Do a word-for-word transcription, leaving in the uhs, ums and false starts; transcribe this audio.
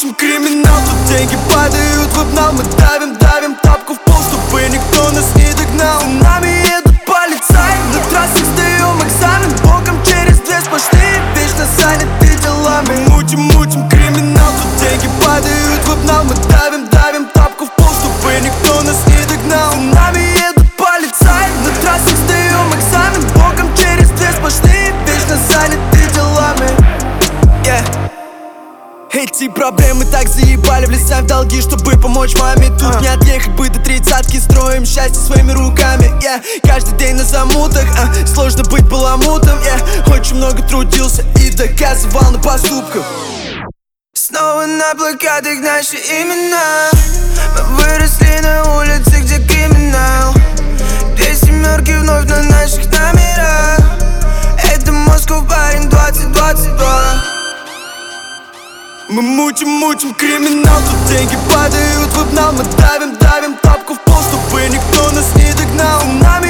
мутим криминал, тут деньги падают в обнал. Мы давим, давим тапку в пол, чтобы никто нас не догнал. За нами едут полицаи, на трассах сдаем экзамен. Боком через две сплошные, вечно заняты делами. Мы мутим, мутим криминал, тут деньги падают в обнал. Мы давим, давим тапку в пол, чтобы никто нас не догнал. За нами едут полицаи, на трассах сдаем экзамен. Боком через две сплошные, вечно заняты делами. Yeah. Эти проблемы так заебали, влезаем в долги, чтобы помочь маме. Тут uh. не отъехать бы до тридцатки, строим счастье своими руками. Yeah. Каждый день на замутах, uh. сложно быть баламутом. Yeah. Очень много трудился и доказывал на поступках. Снова на плакатах наши имена. Мы выросли на улице, где криминал. Две семерки вновь на наших номерах. Это Москва, парень, двадцать двадцать два. Мы мутим, мутим криминал, тут деньги падают в обнал. Мы давим, давим тапку в пол, чтобы никто нас не догнал.